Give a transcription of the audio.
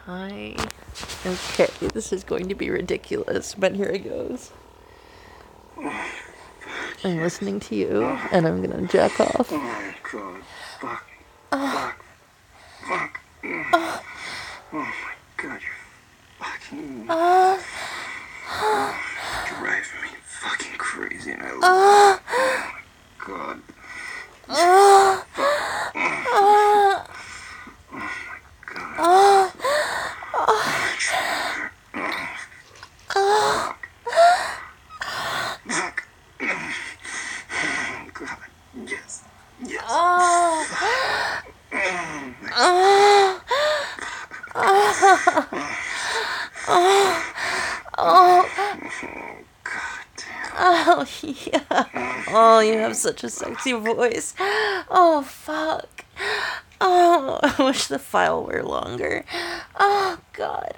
Hi. Okay, this is going to be ridiculous, but here it goes. I'm listening to you, and I'm gonna jack off. Oh my god. Fuck. Fuck. Fuck. Oh my god, you're fucking... driving me fucking crazy, and I love it. Oh my god. Oh my god. Fuck. Fuck. Oh god. Yes. Yes. Oh god damn. Oh, yeah. Oh, you have such a sexy voice. Oh, fuck. Oh, I wish the file were longer. Oh, God.